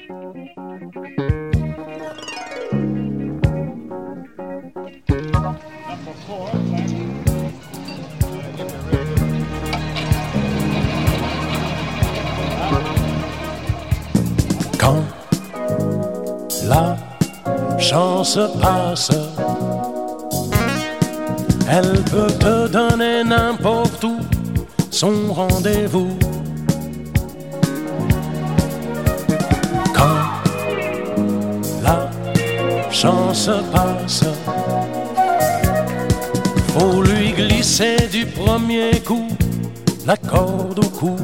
Quand la chance passe, elle peut te donner n'importe où son rendez-vous. Quand la chance passe, faut lui glisser du premier coup la corde au cou.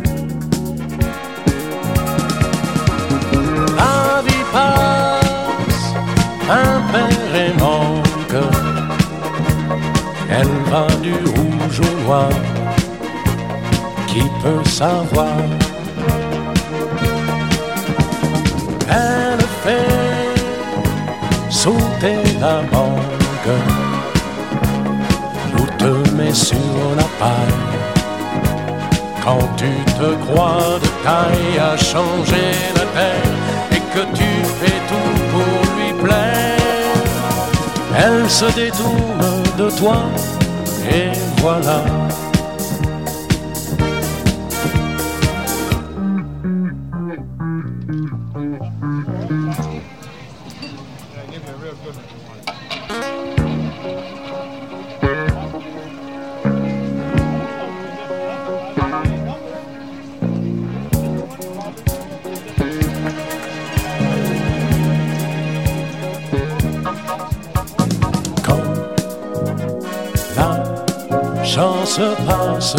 La vie passe, impair et manque, elle va du rouge au noir, qui peut savoir? Elle fait sauter la banque, ou te met sur la paille. Quand tu te crois de taille à changer la terre et que tu fais tout pour lui plaire, elle se détourne de toi et voilà. Chance passe,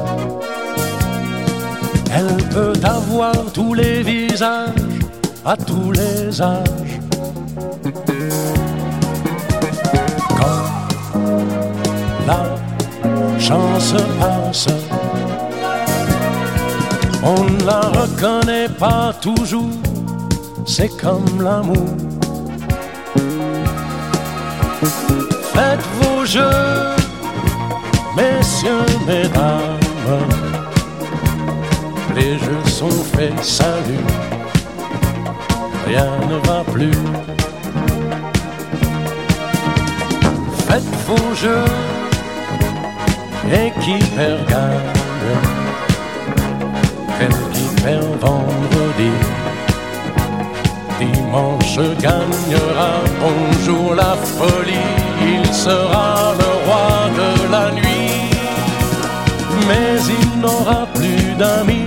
elle peut avoir tous les visages à tous les âges. Quand la chance passe, on ne la reconnaît pas toujours, c'est comme l'amour. Faites vos jeux, messieurs, mesdames, les jeux sont faits, salut, rien ne va plus. Faites vos jeux, et qui perd gagne, quel qui perd vendredi, dimanche gagnera, bonjour la folie, il sera le roi de la nuit. Mais il n'aura plus d'amis